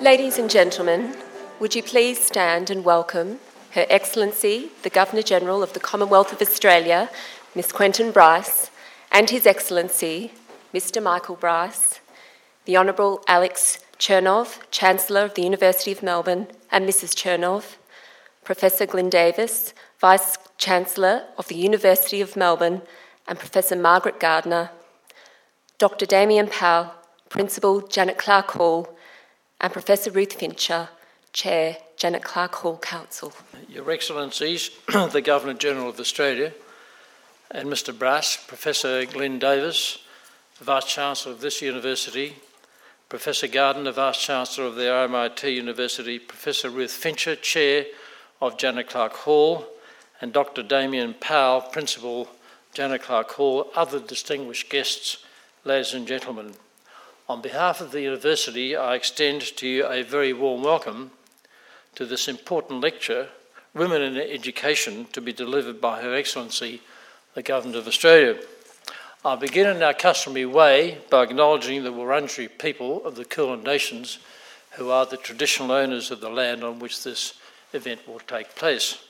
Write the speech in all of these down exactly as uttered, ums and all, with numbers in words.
Ladies and gentlemen, would you please stand and welcome Her Excellency, the Governor-General of the Commonwealth of Australia, Miss Quentin Bryce, and His Excellency, Mister Michael Bryce, the Honourable Alex Chernov, Chancellor of the University of Melbourne, and Missus Chernov, Professor Glyn Davis, Vice-Chancellor of the University of Melbourne, and Professor Margaret Gardner, Doctor Damien Powell, Principal, Janet Clark Hall, and Professor Ruth Fincher, Chair, Janet Clark Hall Council. Your Excellencies, the Governor-General of Australia, and Mister Bryce, Professor Glyn Davis, the Vice-Chancellor of this university, Professor Gardner, Vice-Chancellor of the R M I T University, Professor Ruth Fincher, Chair of Janet Clark Hall, and Doctor Damien Powell, Principal, Janet Clark Hall, other distinguished guests, ladies and gentlemen. On behalf of the University, I extend to you a very warm welcome to this important lecture, Women in Education, to be delivered by Her Excellency, the Governor of Australia. I'll begin in our customary way by acknowledging the Wurundjeri people of the Kulin Nations, who are the traditional owners of the land on which this event will take place.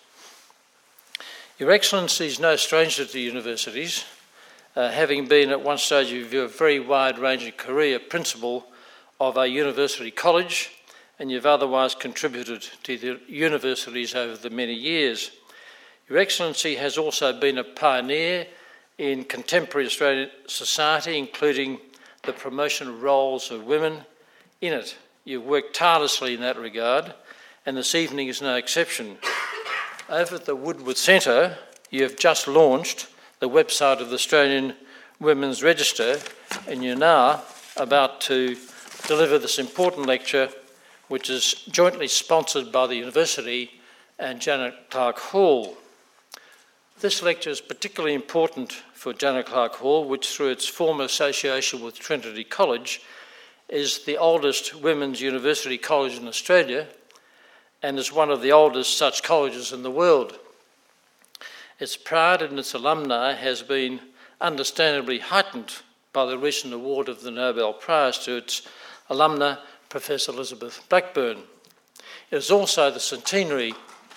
Your Excellency is no stranger to universities, Uh, having been at one stage of your very wide-ranging career principal of a university college, and you've otherwise contributed to the universities over the many years. Your Excellency has also been a pioneer in contemporary Australian society, including the promotion of roles of women in it. You've worked tirelessly in that regard, and this evening is no exception. Over at the Woodward Centre, you have just launched the website of the Australian Women's Register, and you're now about to deliver this important lecture, which is jointly sponsored by the University and Janet Clark Hall. This lecture is particularly important for Janet Clark Hall, which through its former association with Trinity College is the oldest women's university college in Australia and is one of the oldest such colleges in the world. Its pride in its alumni has been understandably heightened by the recent award of the Nobel Prize to its alumna, Professor Elizabeth Blackburn. It is also the centenary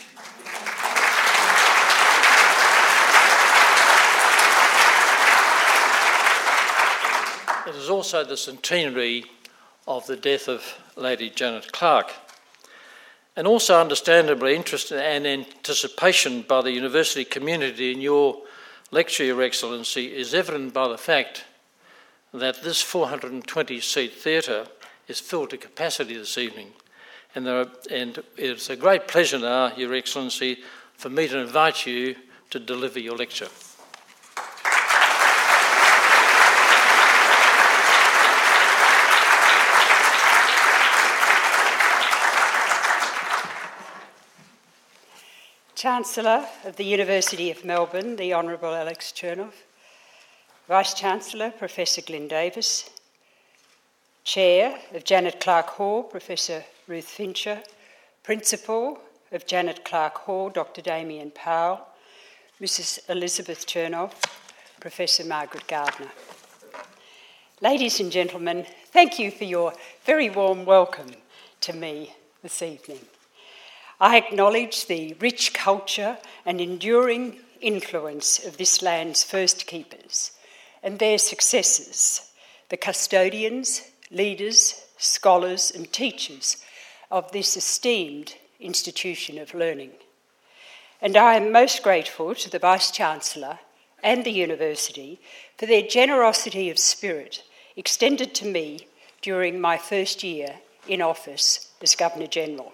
It is also the centenary of the death of Lady Janet Clark. And also understandably interest and anticipation by the university community in your lecture, Your Excellency, is evident by the fact that this four hundred twenty seat theatre is filled to capacity this evening. And, there are, and it's a great pleasure now, Your Excellency, for me to invite you to deliver your lecture. Chancellor of the University of Melbourne, the Honourable Alex Chernov, Vice-Chancellor, Professor Glyn Davis, Chair of Janet Clark Hall, Professor Ruth Fincher, Principal of Janet Clark Hall, Doctor Damien Powell, Missus Elizabeth Chernov, Professor Margaret Gardner. Ladies and gentlemen, thank you for your very warm welcome to me this evening. I acknowledge the rich culture and enduring influence of this land's first keepers and their successors, the custodians, leaders, scholars and teachers of this esteemed institution of learning. And I am most grateful to the Vice-Chancellor and the University for their generosity of spirit extended to me during my first year in office as Governor-General.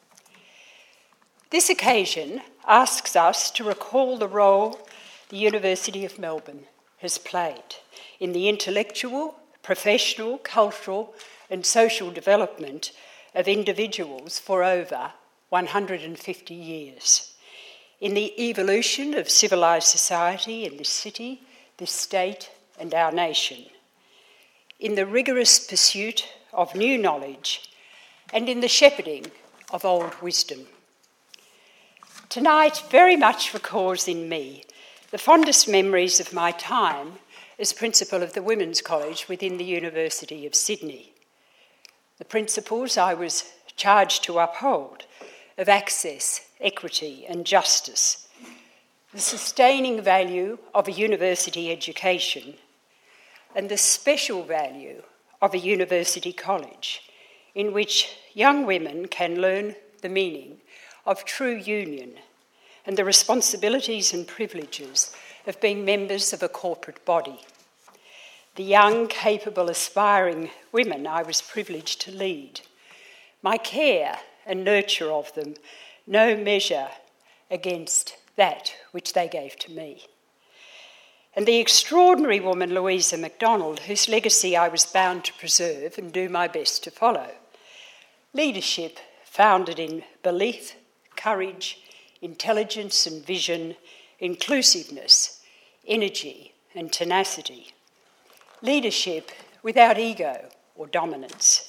This occasion asks us to recall the role the University of Melbourne has played in the intellectual, professional, cultural and social development of individuals for over one hundred fifty years, in the evolution of civilised society in this city, this state and our nation, in the rigorous pursuit of new knowledge and in the shepherding of old wisdom. Tonight very much recalls in me the fondest memories of my time as Principal of the Women's College within the University of Sydney. the principles I was charged to uphold of access, equity and justice, the sustaining value of a university education, and the special value of a university college in which young women can learn the meaning of true union and the responsibilities and privileges of being members of a corporate body. The young, capable, aspiring women I was privileged to lead, my care and nurture of them no measure against that which they gave to me. And the extraordinary woman Louisa MacDonald, whose legacy I was bound to preserve and do my best to follow. Leadership founded in belief, courage, intelligence and vision, inclusiveness, energy and tenacity. Leadership without ego or dominance.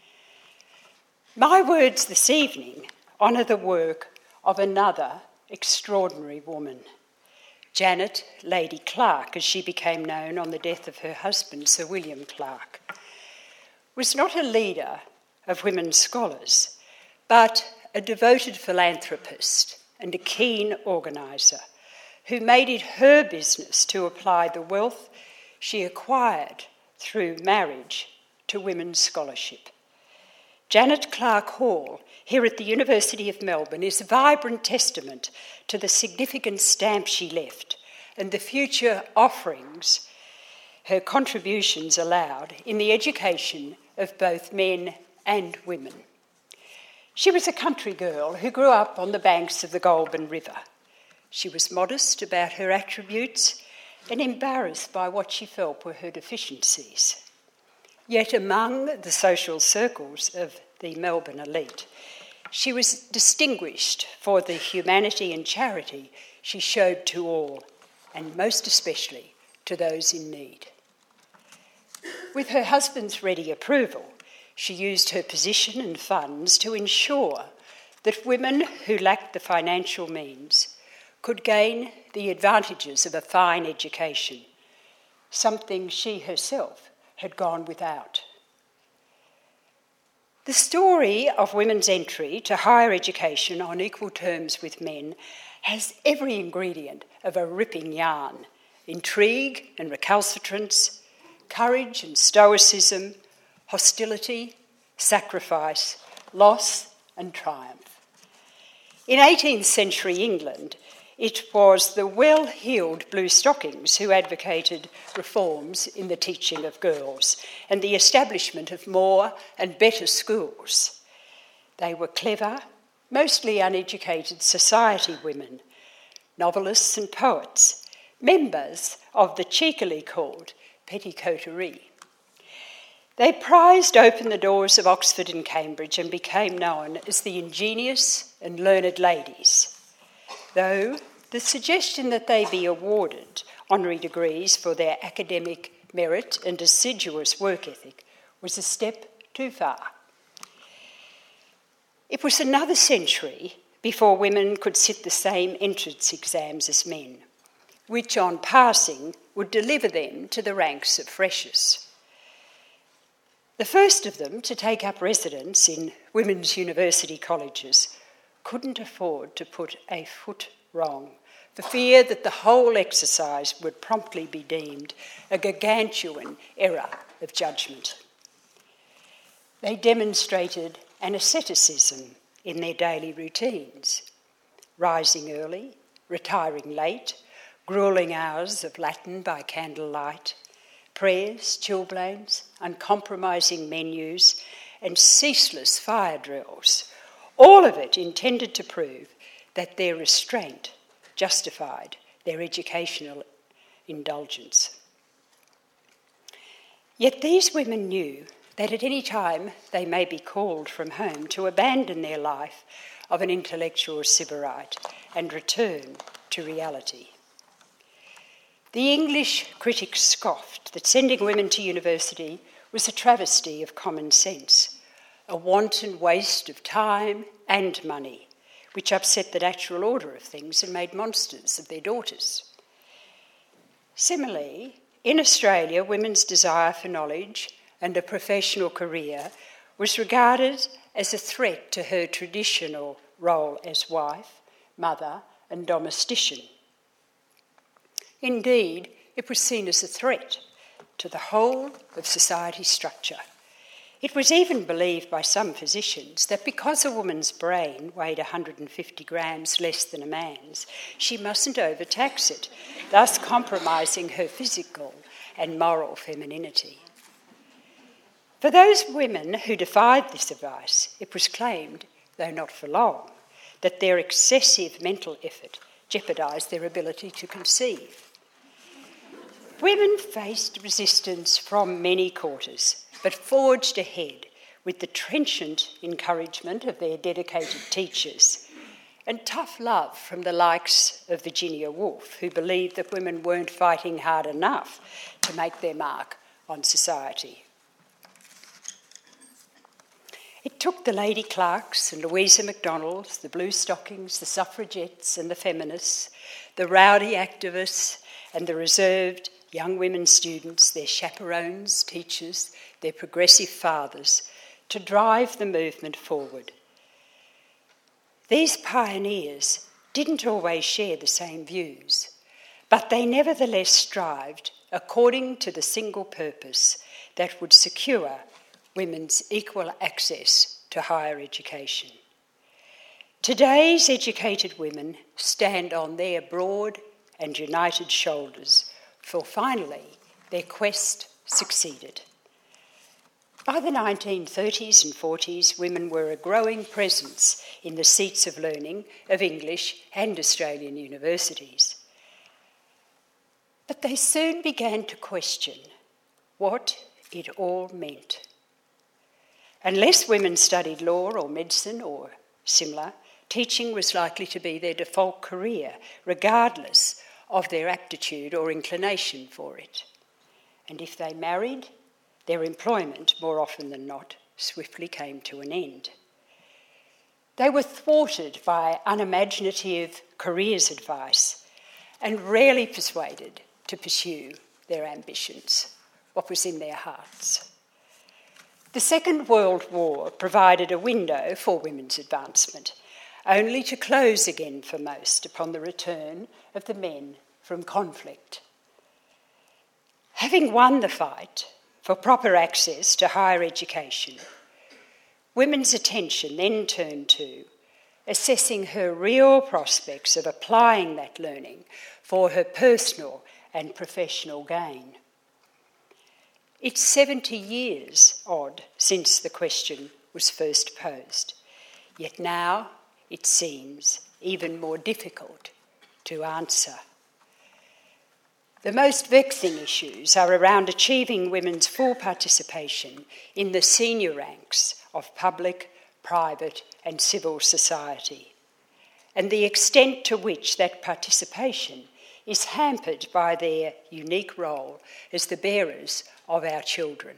My words this evening honour the work of another extraordinary woman, Janet Lady Clark, as she became known on the death of her husband, Sir William Clark, was not a leader of women scholars, but a devoted philanthropist and a keen organiser who made it her business to apply the wealth she acquired through marriage to women's scholarship. Janet Clark Hall, here at the University of Melbourne, is a vibrant testament to the significant stamp she left and the future offerings her contributions allowed in the education of both men and women. She was a country girl who grew up on the banks of the Goulburn River. She was modest about her attributes and embarrassed by what she felt were her deficiencies. Yet among the social circles of the Melbourne elite, she was distinguished for the humanity and charity she showed to all, and most especially to those in need. With her husband's ready approval, she used her position and funds to ensure that women who lacked the financial means could gain the advantages of a fine education, something she herself had gone without. The story of women's entry to higher education on equal terms with men has every ingredient of a ripping yarn: intrigue and recalcitrance, courage and stoicism, hostility, sacrifice, loss and triumph. In eighteenth century England, it was the well-heeled blue stockings who advocated reforms in the teaching of girls and the establishment of more and better schools. They were clever, mostly uneducated society women, novelists and poets, members of the cheekily called petticoaterie. They prized open the doors of Oxford and Cambridge and became known as the ingenious and learned ladies, though the suggestion that they be awarded honorary degrees for their academic merit and assiduous work ethic was a step too far. It was another century before women could sit the same entrance exams as men, which on passing would deliver them to the ranks of freshers. The first of them to take up residence in women's university colleges couldn't afford to put a foot wrong, for fear that the whole exercise would promptly be deemed a gargantuan error of judgment. They demonstrated an asceticism in their daily routines, rising early, retiring late, gruelling hours of Latin by candlelight, prayers, chilblains, uncompromising menus, and ceaseless fire drills, all of it intended to prove that their restraint justified their educational indulgence. Yet these women knew that at any time they may be called from home to abandon their life of an intellectual sybarite and return to reality. The English critics scoffed that sending women to university was a travesty of common sense, a wanton waste of time and money, which upset the natural order of things and made monsters of their daughters. Similarly, in Australia, women's desire for knowledge and a professional career was regarded as a threat to her traditional role as wife, mother, and domestician. Indeed, it was seen as a threat to the whole of society's structure. It was even believed by some physicians that because a woman's brain weighed one hundred fifty grams less than a man's, she mustn't overtax it, thus compromising her physical and moral femininity. For those women who defied this advice, it was claimed, though not for long, that their excessive mental effort jeopardised their ability to conceive. Women faced resistance from many quarters, but forged ahead with the trenchant encouragement of their dedicated teachers and tough love from the likes of Virginia Woolf, who believed that women weren't fighting hard enough to make their mark on society. It took the Lady Clarks and Louisa MacDonalds, the Blue Stockings, the suffragettes and the feminists, the rowdy activists and the reserved young women students, their chaperones, teachers, their progressive fathers, to drive the movement forward. These pioneers didn't always share the same views, but they nevertheless strived according to the single purpose that would secure women's equal access to higher education. Today's educated women stand on their broad and united shoulders, for finally their quest succeeded. By the nineteen thirties and forties, women were a growing presence in the seats of learning of English and Australian universities. But they soon began to question what it all meant. Unless women studied law or medicine or similar, teaching was likely to be their default career, regardless of their aptitude or inclination for it. And if they married, their employment, more often than not, swiftly came to an end. They were thwarted by unimaginative careers advice and rarely persuaded to pursue their ambitions, what was in their hearts. The Second World War provided a window for women's advancement, only to close again for most upon the return of the men from conflict. Having won the fight for proper access to higher education, women's attention then turned to assessing her real prospects of applying that learning for her personal and professional gain. It's seventy years odd since the question was first posed, yet now it seems even more difficult to answer. The most vexing issues are around achieving women's full participation in the senior ranks of public, private and civil society, and the extent to which that participation is hampered by their unique role as the bearers of our children.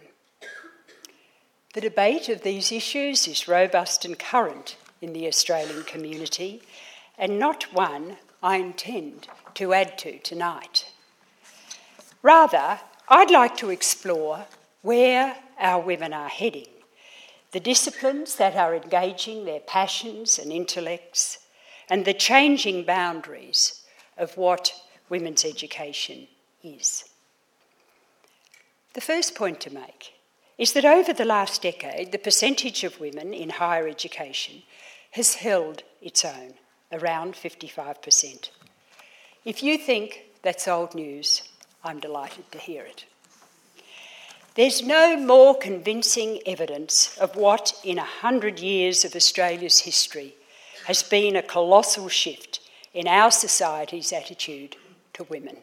The debate of these issues is robust and current in the Australian community, and not one I intend to add to tonight. Rather, I'd like to explore where our women are heading, the disciplines that are engaging their passions and intellects, and the changing boundaries of what women's education is. The first point to make is that over the last decade, the percentage of women in higher education has held its own, around fifty-five percent. If you think that's old news, I'm delighted to hear it. There's no more convincing evidence of what, in a hundred years of Australia's history, has been a colossal shift in our society's attitude to women.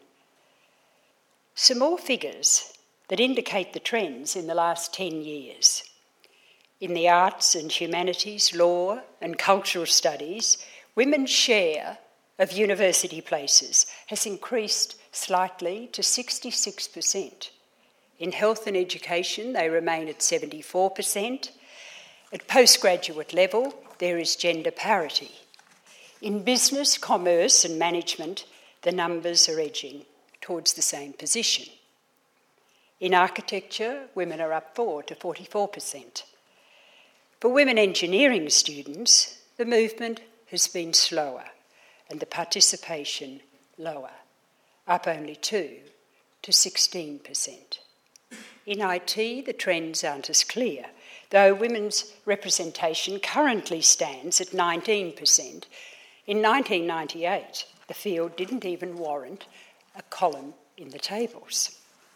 Some more figures that indicate the trends in the last ten years. In the arts and humanities, law and cultural studies, women's share of university places has increased slightly to sixty-six percent. In health and education, they remain at seventy-four percent. At postgraduate level, there is gender parity. In business, commerce and management, the numbers are edging towards the same position. In architecture, women are up four to forty-four percent. For women engineering students, the movement has been slower and the participation lower, up only two to sixteen percent. In I T, the trends aren't as clear, though women's representation currently stands at nineteen percent. In nineteen ninety-eight, the field didn't even warrant a column in the tables.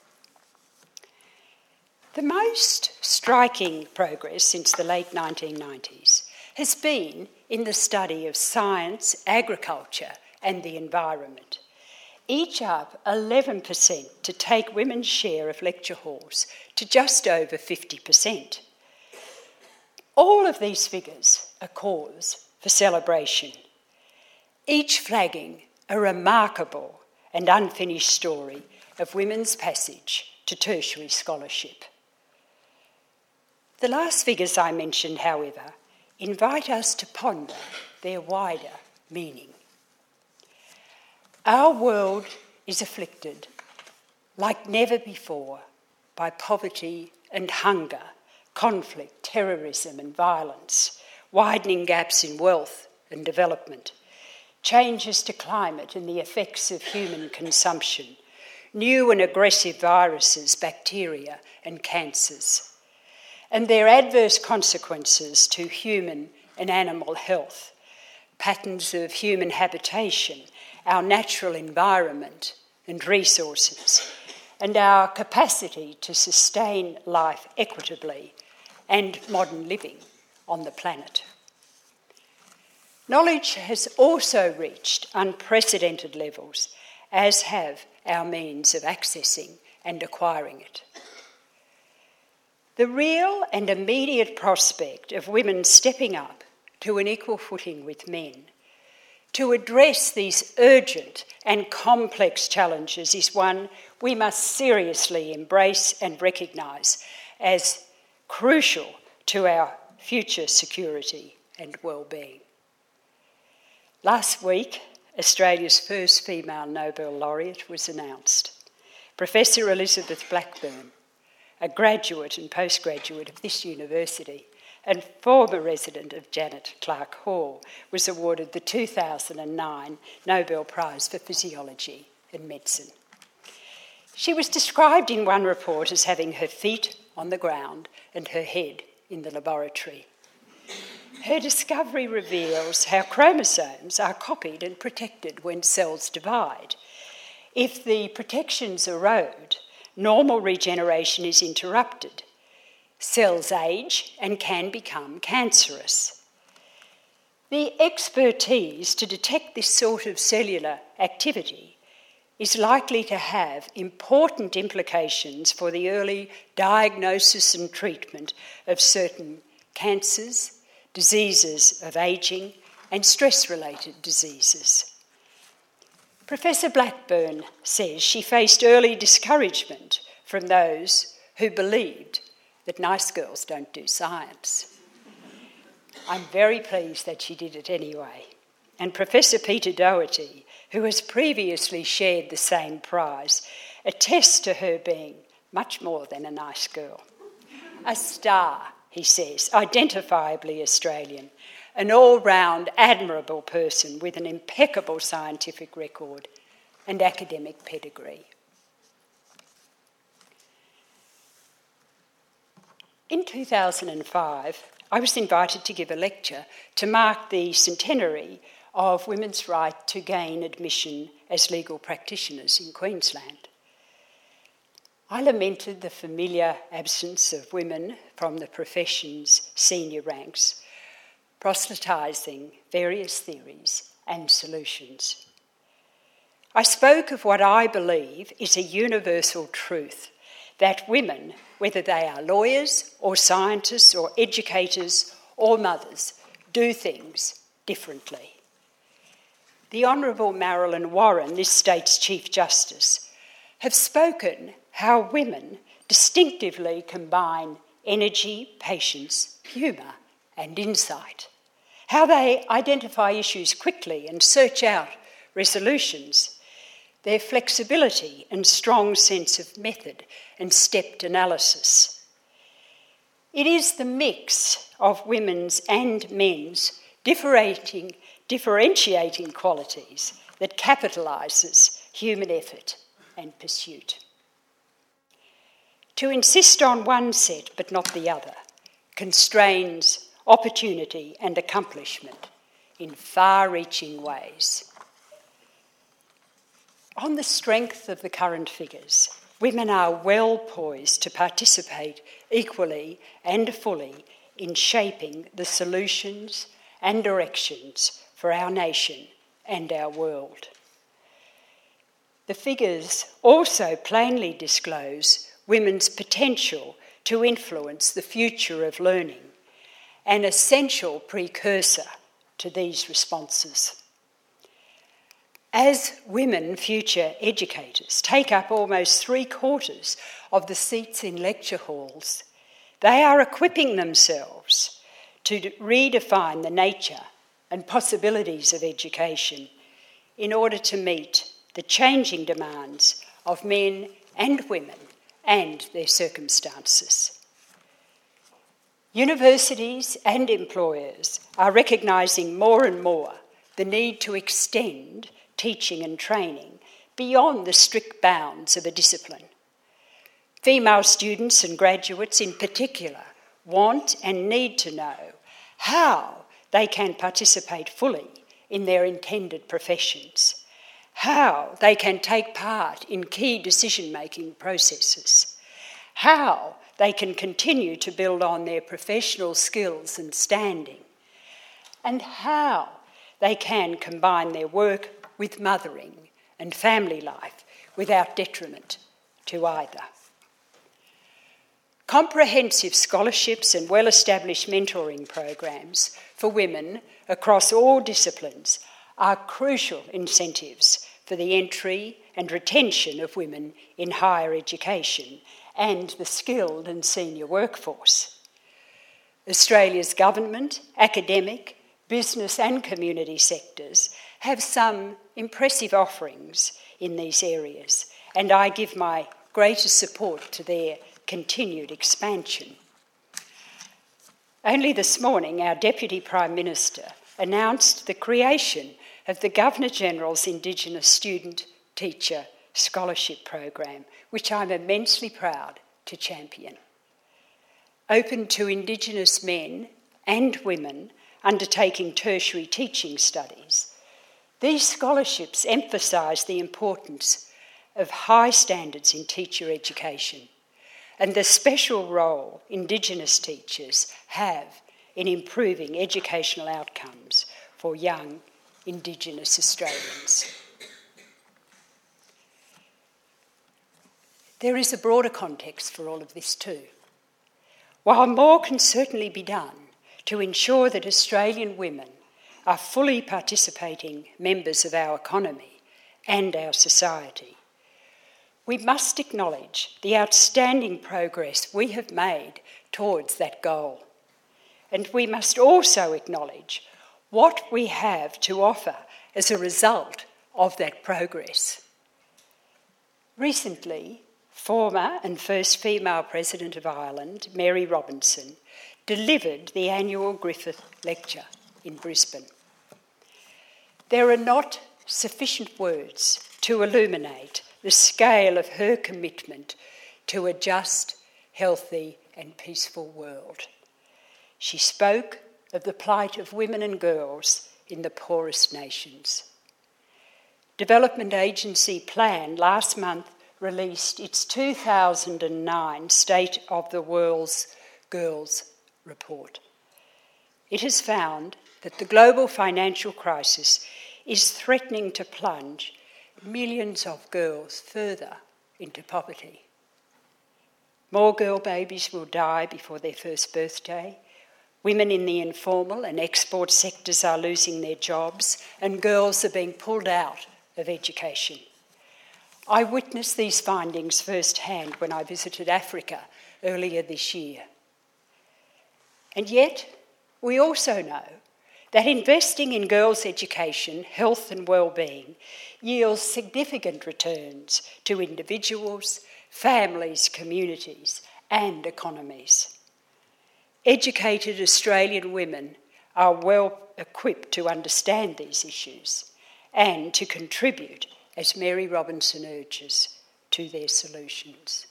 The most striking progress since the late nineteen nineties has been in the study of science, agriculture, and the environment, each up eleven percent to take women's share of lecture halls to just over fifty percent. All of these figures are cause for celebration, each flagging a remarkable and unfinished story of women's passage to tertiary scholarship. The last figures I mentioned, however, invite us to ponder their wider meaning. Our world is afflicted, like never before, by poverty and hunger, conflict, terrorism and violence, widening gaps in wealth and development, changes to climate and the effects of human consumption, new and aggressive viruses, bacteria and cancers, and their adverse consequences to human and animal health, patterns of human habitation, our natural environment and resources, and our capacity to sustain life equitably and modern living on the planet. Knowledge has also reached unprecedented levels, as have our means of accessing and acquiring it. The real and immediate prospect of women stepping up to an equal footing with men to address these urgent and complex challenges is one we must seriously embrace and recognise as crucial to our future security and well-being. Last week, Australia's first female Nobel laureate was announced. Professor Elizabeth Blackburn, a graduate and postgraduate of this university and former resident of Janet Clark Hall, was awarded the two thousand nine Nobel Prize for Physiology and Medicine. She was described in one report as having her feet on the ground and her head in the laboratory. Her discovery reveals how chromosomes are copied and protected when cells divide. If the protections erode, normal regeneration is interrupted. Cells age and can become cancerous. The expertise to detect this sort of cellular activity is likely to have important implications for the early diagnosis and treatment of certain cancers, diseases of ageing, and stress-related diseases. Professor Blackburn says she faced early discouragement from those who believed that nice girls don't do science. I'm very pleased that she did it anyway. And Professor Peter Doherty, who has previously shared the same prize, attests to her being much more than a nice girl. A star, he says, identifiably Australian, an all-round admirable person with an impeccable scientific record and academic pedigree. In two thousand five, I was invited to give a lecture to mark the centenary of women's right to gain admission as legal practitioners in Queensland. I lamented the familiar absence of women from the profession's senior ranks, proselytising various theories and solutions. I spoke of what I believe is a universal truth, that women, whether they are lawyers or scientists or educators or mothers, do things differently. The Honourable Marilyn Warren, this state's Chief Justice, have spoken how women distinctively combine energy, patience, humour and insight, how they identify issues quickly and search out resolutions, their flexibility and strong sense of method and stepped analysis. It is the mix of women's and men's differentiating, differentiating qualities that capitalises human effort and pursuit. To insist on one set but not the other constrains opportunity and accomplishment in far-reaching ways. On the strength of the current figures, women are well poised to participate equally and fully in shaping the solutions and directions for our nation and our world. The figures also plainly disclose women's potential to influence the future of learning, an essential precursor to these responses. As women future educators take up almost three quarters of the seats in lecture halls, they are equipping themselves to redefine the nature and possibilities of education in order to meet the changing demands of men and women and their circumstances. Universities and employers are recognising more and more the need to extend teaching and training beyond the strict bounds of a discipline. Female students and graduates in particular want and need to know how they can participate fully in their intended professions, how they can take part in key decision-making processes, how they can continue to build on their professional skills and standing, and how they can combine their work with mothering and family life without detriment to either. Comprehensive scholarships and well-established mentoring programs for women across all disciplines are crucial incentives for the entry and retention of women in higher education and the skilled and senior workforce. Australia's government, academic, business and community sectors have some impressive offerings in these areas, and I give my greatest support to their continued expansion. Only this morning, our Deputy Prime Minister announced the creation of the Governor-General's Indigenous Student Teacher Scholarship Program, which I'm immensely proud to champion. Open to Indigenous men and women undertaking tertiary teaching studies, these scholarships emphasise the importance of high standards in teacher education and the special role Indigenous teachers have in improving educational outcomes for young Indigenous Australians. There is a broader context for all of this too. While more can certainly be done to ensure that Australian women are fully participating members of our economy and our society, we must acknowledge the outstanding progress we have made towards that goal. And we must also acknowledge what we have to offer as a result of that progress. Recently, former and first female President of Ireland, Mary Robinson, delivered the annual Griffith Lecture in Brisbane. There are not sufficient words to illuminate the scale of her commitment to a just, healthy and peaceful world. She spoke of the plight of women and girls in the poorest nations. Development Agency Plan last month released its two thousand nine State of the World's Girls report. It has found that the global financial crisis is threatening to plunge millions of girls further into poverty. More girl babies will die before their first birthday. Women in the informal and export sectors are losing their jobs, and girls are being pulled out of education. I witnessed these findings firsthand when I visited Africa earlier this year. And yet, we also know that investing in girls' education, health and well-being yields significant returns to individuals, families, communities and economies. Educated Australian women are well equipped to understand these issues and to contribute, as Mary Robinson urges, to their solutions.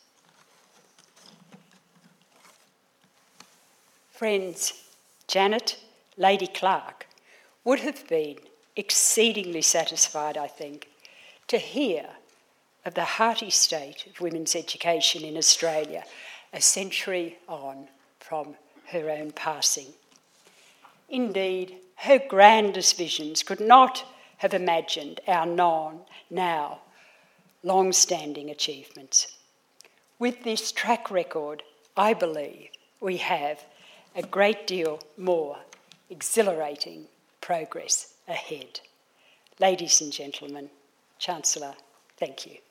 Friends, Janet, Lady Clark, would have been exceedingly satisfied, I think, to hear of the hearty state of women's education in Australia a century on from her own passing. Indeed, her grandest visions could not have imagined our non, now long-standing achievements. With this track record, I believe we have a great deal more exhilarating progress ahead. Ladies and gentlemen, Chancellor, thank you.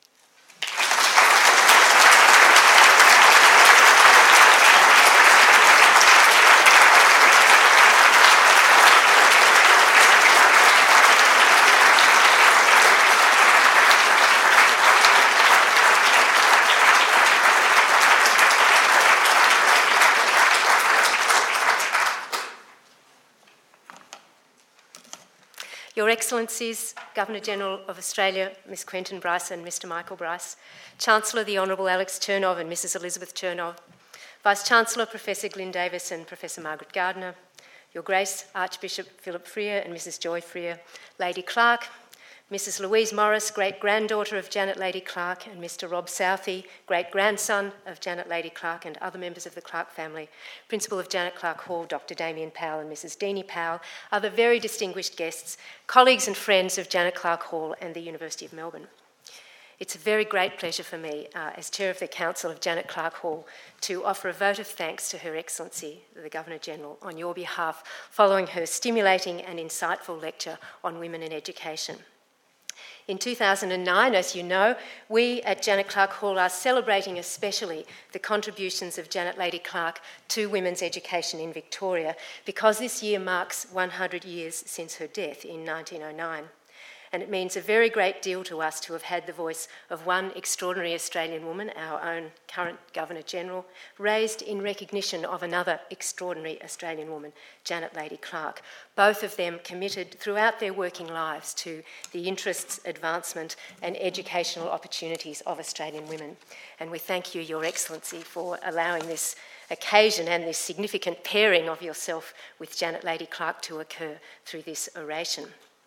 Your Excellencies, Governor-General of Australia, Miss Quentin Bryce and Mister Michael Bryce, Chancellor the Honourable Alex Chernov and Missus Elizabeth Chernov, Vice-Chancellor Professor Glyn Davis and Professor Margaret Gardner, Your Grace Archbishop Philip Freer and Missus Joy Freer, Lady Clark, Missus Louise Morris, great-granddaughter of Janet Lady Clark, and Mister Rob Southey, great-grandson of Janet Lady Clark and other members of the Clark family, Principal of Janet Clark Hall, Doctor Damien Powell and Missus Deanie Powell, other very distinguished guests, colleagues and friends of Janet Clark Hall and the University of Melbourne. It's a very great pleasure for me, uh, as Chair of the Council of Janet Clark Hall, to offer a vote of thanks to Her Excellency, the Governor-General, on your behalf, following her stimulating and insightful lecture on women in education. In two thousand nine, as you know, we at Janet Clark Hall are celebrating especially the contributions of Janet Lady Clark to women's education in Victoria, because this year marks one hundred years since her death in nineteen oh nine. And it means a very great deal to us to have had the voice of one extraordinary Australian woman, our own current Governor-General, raised in recognition of another extraordinary Australian woman, Janet Lady Clark, both of them committed throughout their working lives to the interests, advancement and educational opportunities of Australian women. And we thank you, Your Excellency, for allowing this occasion and this significant pairing of yourself with Janet Lady Clark to occur through this oration.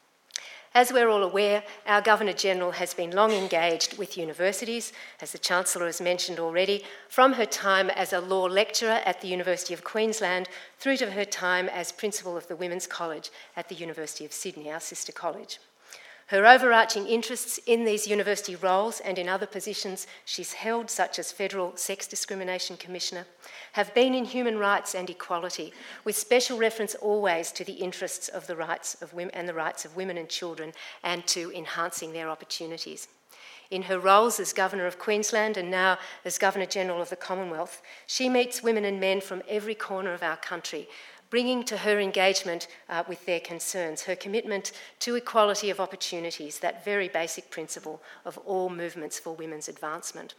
As we're all aware, our Governor-General has been long engaged with universities, as the Chancellor has mentioned already, from her time as a law lecturer at the University of Queensland through to her time as Principal of the Women's College at the University of Sydney, our sister college. Her overarching interests in these university roles and in other positions she's held, such as Federal Sex Discrimination Commissioner, have been in human rights and equality, with special reference always to the interests of the rights of women and the rights of women and children, and to enhancing their opportunities. In her roles as Governor of Queensland and now as Governor-General of the Commonwealth, she meets women and men from every corner of our country, bringing to her engagement uh, with their concerns, her commitment to equality of opportunities, that very basic principle of all movements for women's advancement.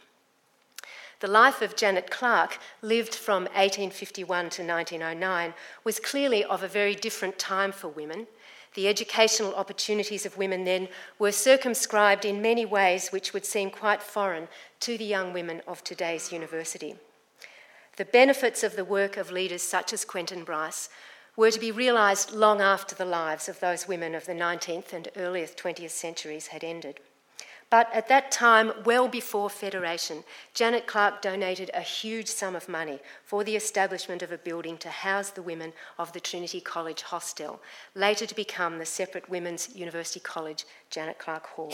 The life of Janet Clark, lived from eighteen fifty-one to nineteen oh nine, was clearly of a very different time for women. The educational opportunities of women then were circumscribed in many ways which would seem quite foreign to the young women of today's university. The benefits of the work of leaders such as Quentin Bryce were to be realised long after the lives of those women of the nineteenth and earlier twentieth centuries had ended. But at that time, well before Federation, Janet Clark donated a huge sum of money for the establishment of a building to house the women of the Trinity College Hostel, later to become the separate Women's University College, Janet Clark Hall.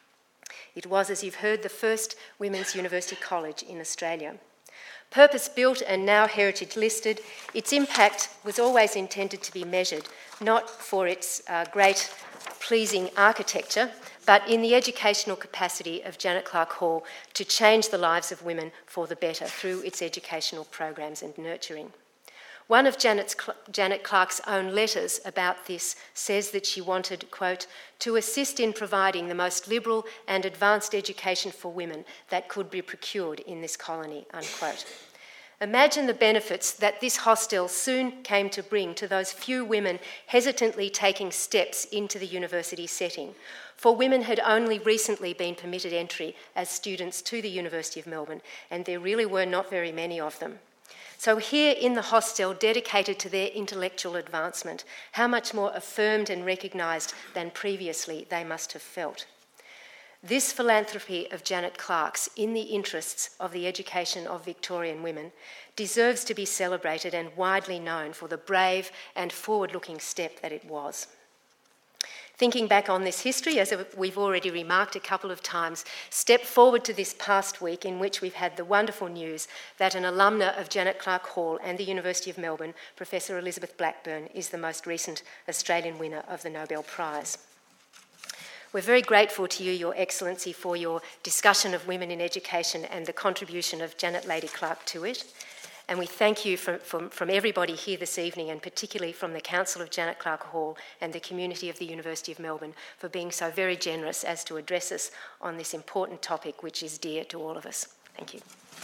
It was, as you've heard, the first women's university college in Australia. Purpose-built and now heritage listed, its impact was always intended to be measured, not for its uh, great pleasing architecture, but in the educational capacity of Janet Clark Hall to change the lives of women for the better through its educational programs and nurturing. One of Janet's, Janet Clark's own letters about this says that she wanted, quote, to assist in providing the most liberal and advanced education for women that could be procured in this colony, unquote. Imagine the benefits that this hostel soon came to bring to those few women hesitantly taking steps into the university setting, for women had only recently been permitted entry as students to the University of Melbourne, and there really were not very many of them. So here in the hostel, dedicated to their intellectual advancement, how much more affirmed and recognised than previously they must have felt. This philanthropy of Janet Clark's in the interests of the education of Victorian women deserves to be celebrated and widely known for the brave and forward-looking step that it was. Thinking back on this history, as we've already remarked a couple of times, step forward to this past week in which we've had the wonderful news that an alumna of Janet Clark Hall and the University of Melbourne, Professor Elizabeth Blackburn, is the most recent Australian winner of the Nobel Prize. We're very grateful to you, Your Excellency, for your discussion of women in education and the contribution of Janet Lady Clark to it. And we thank you from, from, from everybody here this evening, and particularly from the Council of Janet Clark Hall and the community of the University of Melbourne, for being so very generous as to address us on this important topic which is dear to all of us. Thank you.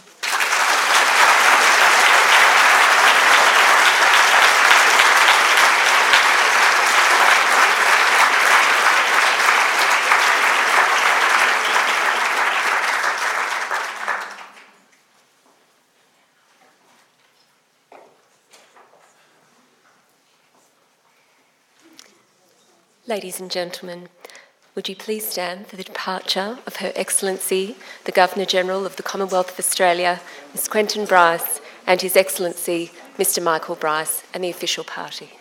Ladies and gentlemen, would you please stand for the departure of Her Excellency, the Governor-General of the Commonwealth of Australia, Mister Quentin Bryce, and His Excellency, Mister Michael Bryce, and the official party.